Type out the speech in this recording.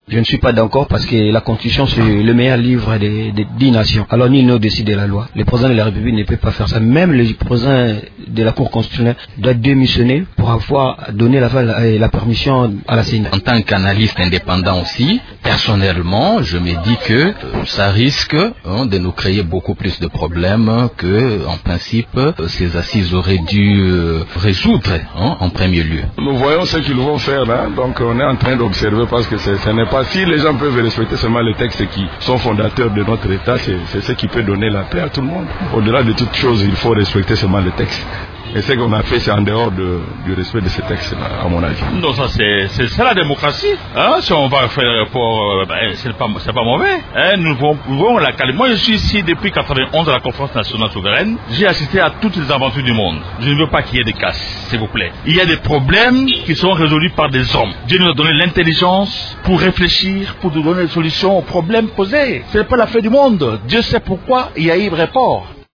Je ne suis pas d'accord parce que la Constitution c'est le meilleur livre des 10 nations. Alors nul ne décide de la loi. Le président de la République ne peut pas faire ça. Même le président de la Cour constitutionnelle doit démissionner pour avoir donné la permission à la CENI. En tant qu'analyste indépendant aussi, personnellement, je me dis que ça risque de nous créer beaucoup plus de problèmes que, en principe, ces assises auraient dû résoudre en premier lieu. Nous voyons ce qu'ils vont faire, donc on est en train d'observer parce que ce n'est pas si les gens peuvent respecter seulement les textes qui sont fondateurs de notre État, c'est ce qui peut donner la paix à tout le monde. Au-delà de toute chose, il faut respecter seulement les textes. Et ce qu'on a fait, c'est en dehors du respect de ces textes-là, à mon avis. Non, ça c'est la démocratie. Si on va faire le rapport, c'est pas mauvais. Nous voulons la calme. Moi, je suis ici depuis 91 à la conférence nationale souveraine. J'ai assisté à toutes les aventures du monde. Je ne veux pas qu'il y ait des casses, s'il vous plaît. Il y a des problèmes qui sont résolus par des hommes. Dieu nous a donné l'intelligence pour réfléchir, pour nous donner des solutions aux problèmes posés. Ce n'est pas la fin du monde. Dieu sait pourquoi il y a eu report.